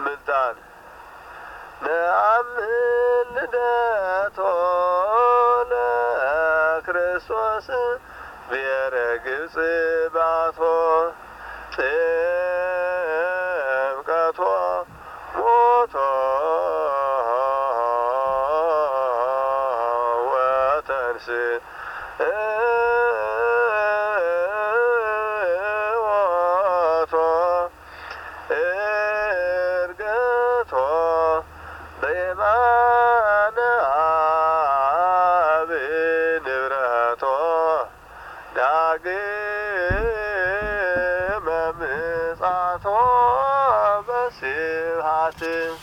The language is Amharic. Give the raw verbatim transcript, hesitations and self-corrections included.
ምልጣን ነአምን ልደቶ ለክርስቶስ ብሔረ ግብጽ ባቶ ጥምቀቶ ሞቶ ወተንሥኦቶ ዕርገቶ በየማነ አብ ንብረቶ ዳግመ ምጽአቶ በስብሐት